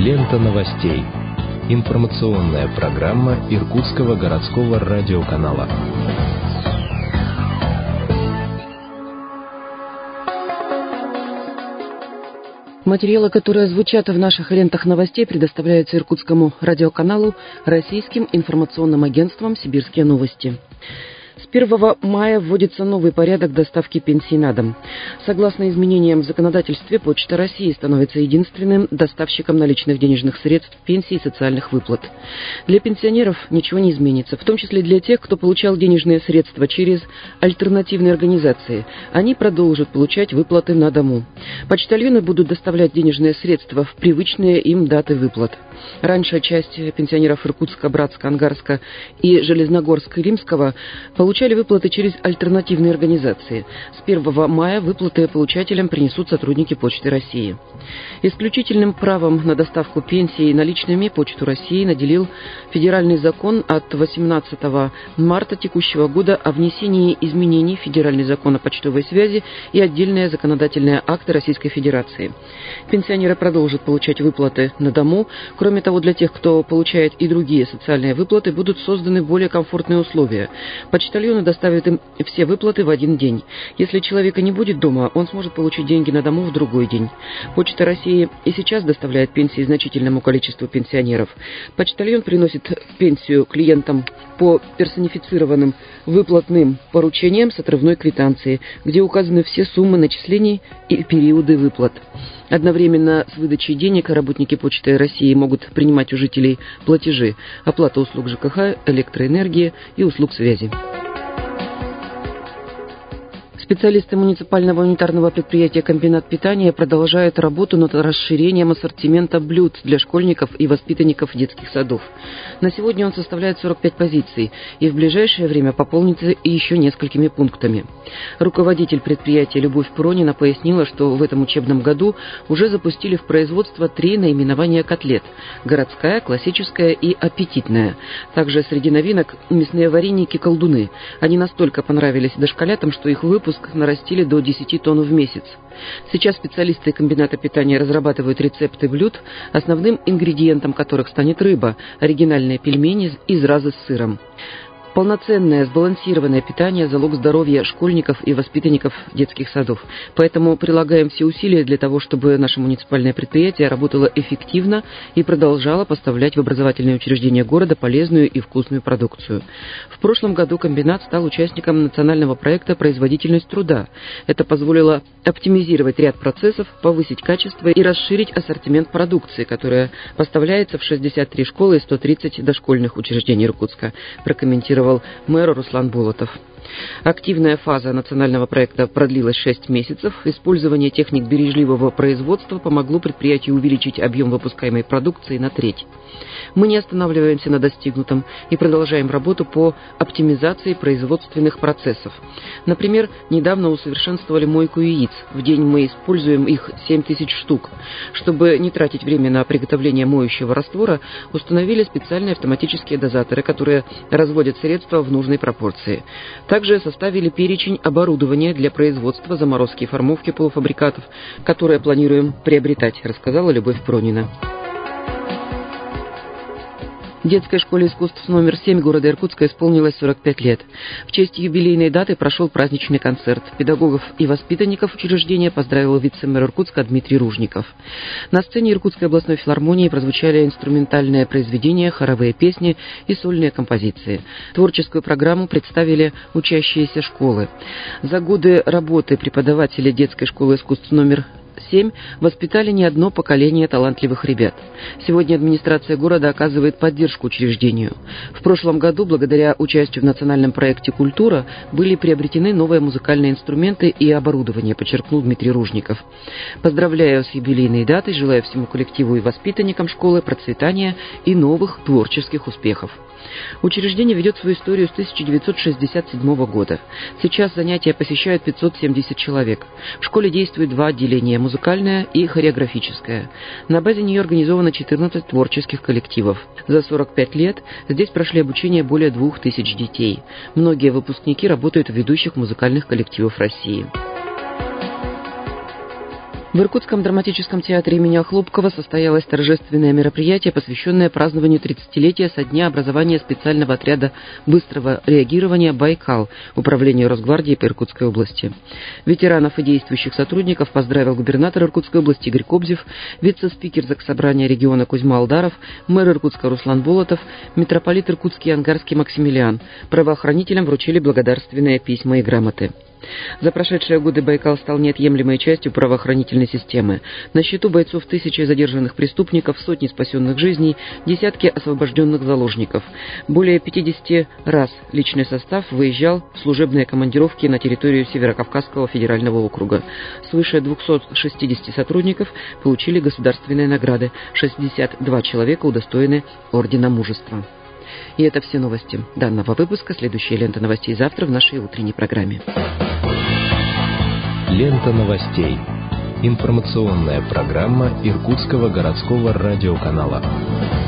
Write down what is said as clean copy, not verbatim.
Лента новостей. Информационная программа Иркутского городского радиоканала. Материалы, которые звучат в наших лентах новостей, предоставляются Иркутскому радиоканалу Российским информационным агентством «Сибирские новости». С 1 мая вводится новый порядок доставки пенсий на дом. Согласно изменениям в законодательстве, Почта России становится единственным доставщиком наличных денежных средств, пенсий и социальных выплат. Для пенсионеров ничего не изменится, в том числе для тех, кто получал денежные средства через альтернативные организации. Они продолжат получать выплаты на дому. Почтальоны будут доставлять денежные средства в привычные им даты выплат. Раньше часть пенсионеров Иркутска, Братска, Ангарска и Железногорска и Римского получали выплаты через альтернативные организации. С 1 мая выплаты получателям принесут сотрудники Почты России. Исключительным правом на доставку пенсий наличными Почту России наделил федеральный закон от 18 марта текущего года о внесении изменений в федеральный закон о почтовой связи и отдельные законодательные акты Российской Федерации. Пенсионеры продолжат получать выплаты на дому. Кроме того, для тех, кто получает и другие социальные выплаты, будут созданы более комфортные условия. Почтальоны доставят им все выплаты в один день. Если человека не будет дома, он сможет получить деньги на дому в другой день. Почта России и сейчас доставляет пенсии значительному количеству пенсионеров. Почтальон приносит пенсию клиентам по персонифицированным выплатным поручениям с отрывной квитанции, где указаны все суммы начислений и периоды выплат. Одновременно с выдачей денег работники Почты России могут принимать у жителей платежи, оплата услуг ЖКХ, электроэнергии и услуг связи. Специалисты муниципального унитарного предприятия «Комбинат питания» продолжают работу над расширением ассортимента блюд для школьников и воспитанников детских садов. На сегодня он составляет 45 позиций и в ближайшее время пополнится еще несколькими пунктами. Руководитель предприятия Любовь Пронина пояснила, что в этом учебном году уже запустили в производство 3 наименования котлет – городская, классическая и аппетитная. Также среди новинок мясные вареники-колдуны. Они настолько понравились дошколятам, что их выпуск нарастили до 10 тонн в месяц. Сейчас специалисты комбината питания разрабатывают рецепты блюд, основным ингредиентом которых станет рыба, оригинальные пельмени из раза с сыром. Полноценное, сбалансированное питание – залог здоровья школьников и воспитанников детских садов. Поэтому прилагаем все усилия для того, чтобы наше муниципальное предприятие работало эффективно и продолжало поставлять в образовательные учреждения города полезную и вкусную продукцию. В прошлом году комбинат стал участником национального проекта «Производительность труда». Это позволило оптимизировать ряд процессов, повысить качество и расширить ассортимент продукции, которая поставляется в 63 школы и 130 дошкольных учреждений Иркутска, прокомментировал мэр Руслан Булатов. Активная фаза национального проекта продлилась 6 месяцев. Использование техник бережливого производства помогло предприятию увеличить объем выпускаемой продукции на треть. Мы не останавливаемся на достигнутом и продолжаем работу по оптимизации производственных процессов. Например, недавно усовершенствовали мойку яиц. В день мы используем их 7000 штук. Чтобы не тратить время на приготовление моющего раствора, установили специальные автоматические дозаторы, которые разводят средства в нужной пропорции. Также составили перечень оборудования для производства заморозки и формовки полуфабрикатов, которые планируем приобретать, рассказала Любовь Пронина. Детской школе искусств номер 7 города Иркутска исполнилось 45 лет. В честь юбилейной даты прошел праздничный концерт. Педагогов и воспитанников учреждения поздравил вице-мэр Иркутска Дмитрий Ружников. На сцене Иркутской областной филармонии прозвучали инструментальные произведения, хоровые песни и сольные композиции. Творческую программу представили учащиеся школы. За годы работы преподаватели детской школы искусств номер 7 воспитали не одно поколение талантливых ребят. Сегодня администрация города оказывает поддержку учреждению. В прошлом году, благодаря участию в национальном проекте «Культура», были приобретены новые музыкальные инструменты и оборудование, подчеркнул Дмитрий Ружников. Поздравляю с юбилейной датой, желаю всему коллективу и воспитанникам школы процветания и новых творческих успехов. Учреждение ведет свою историю с 1967 года. Сейчас занятия посещают 570 человек. В школе действует 2 отделения – музыкальное и хореографическое. На базе нее организовано 14 творческих коллективов. За 45 лет здесь прошли обучение более 2000 детей. Многие выпускники работают в ведущих музыкальных коллективах России. В Иркутском драматическом театре имени Охлопкова состоялось торжественное мероприятие, посвященное празднованию 30-летия со дня образования специального отряда быстрого реагирования «Байкал» Управления Росгвардии по Иркутской области. Ветеранов и действующих сотрудников поздравил губернатор Иркутской области Игорь Кобзев, вице-спикер Заксобрания региона Кузьма Алдаров, мэр Иркутска Руслан Болотов, митрополит Иркутский и Ангарский Максимилиан. Правоохранителям вручили благодарственные письма и грамоты. За прошедшие годы Байкал стал неотъемлемой частью правоохранительной системы. На счету бойцов тысячи задержанных преступников, сотни спасенных жизней, десятки освобожденных заложников. Более 50 раз личный состав выезжал в служебные командировки на территорию Северокавказского федерального округа. Свыше 260 сотрудников получили государственные награды, 62 человека удостоены Ордена Мужества. И это все новости данного выпуска. Следующая лента новостей завтра в нашей утренней программе. Лента новостей. Информационная программа Иркутского городского радиоканала.